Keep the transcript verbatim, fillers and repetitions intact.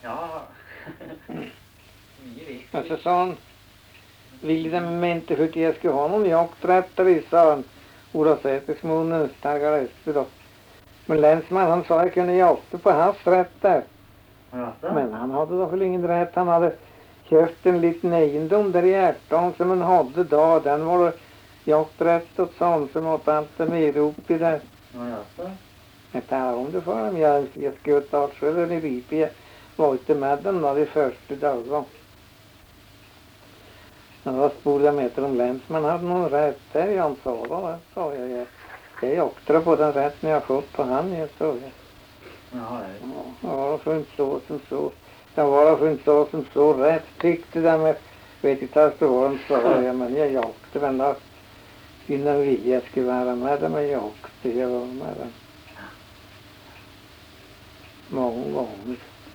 Ja. Mycket Och viktigt. så sa han, ville de inte för att jag skulle ha någon jakträttare, sa han. Ola Sätersmunnen, starka då. Men länsman, han sa att jag kunde jakta på hans rätt där. Jaså? Men han hade då väl ingen rätt. Han hade köpt en liten egendom där i Ärtan som han hade då. Den var det jakträtt åt sånt som åt allt det mer upp i där. Ja, jaså? Jag talade om det för dem. Jag, jag sköt artskölen i Ripe. Jag var inte med dem då de första dagarna. Men då spolade jag med till de länsman hade någon rätt där. Jag sa då, sa jag. Jag, jag jaktade på den rätten jag fått på han, jag sa jag. Ja, det. Ja, det var för inte så som så. Det var för inte så som så rätt tyckte det med. Vet inte alls det var de sa jag, men jag jaktade den där. Innan vi jag skulle vara med dem, jag jaktade. Jag var med dem. Många gånger.